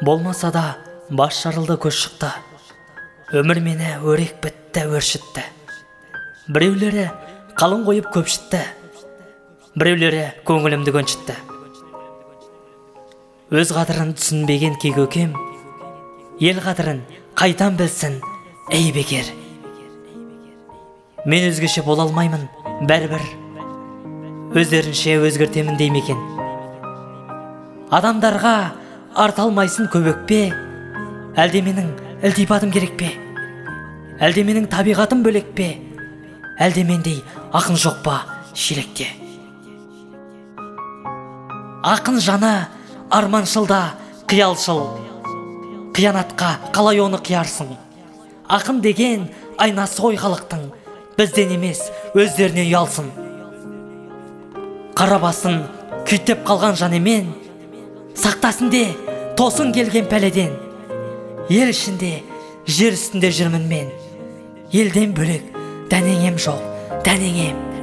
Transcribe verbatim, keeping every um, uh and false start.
Болмаса да баш жарылды, көз шықты. Өмір мені өрек бітті, өршітті. Біреулері қалың қойып көпшітті, біреулері көңілімді көншітті. Өз қадірін түсінбеген кей көкем, ел қадірін қайтан білсін, ей бекер. Мен өзгеше бола алмаймын, бәрібір өздерінше өзгертемін дей ме екен. Адамдарға арта алмайсың көп өкпе, әлде менің ілтипатым керек пе? Әлде менің табиғатым бөлек пе? Әлде мендей ақын жоқ па шелекте? Ақын жаны арманшылда қиялшыл, қиянатқа қалай оны қиярсың? Ақын деген айнасы ғой халықтың, бізден емес өздеріне ұялсын. Қара басын күйттеп қалған жан емен, сақтасын де тосын келген пәледен. Ел ішінде, жер үстінде жүрмін мен, елден бөлек дәнеңем жоқ, дәнеңем.